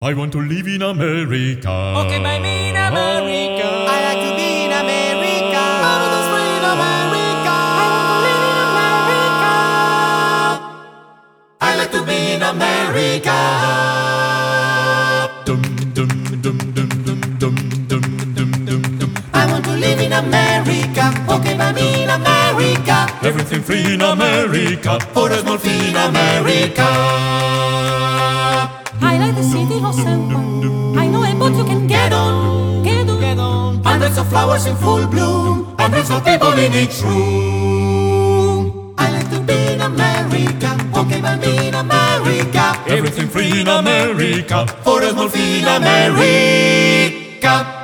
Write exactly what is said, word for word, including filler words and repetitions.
I want to live in America. Okay, baby, in America. I like to be in America. I want to stay in America. I want to live in America. I like to be in America. Dum dum dum dum dum dum dum dum dum dum. I want to live in America. Okay, baby, in America. Everything free in America. For a small fee in America. I like the city of San Juan. I know a boat you can get on, get on, Get on. Hundreds of flowers in full bloom. Hundreds of people in each room. I like to be in America. Okay, baby, in America. Everything free in America. For a small fee in America.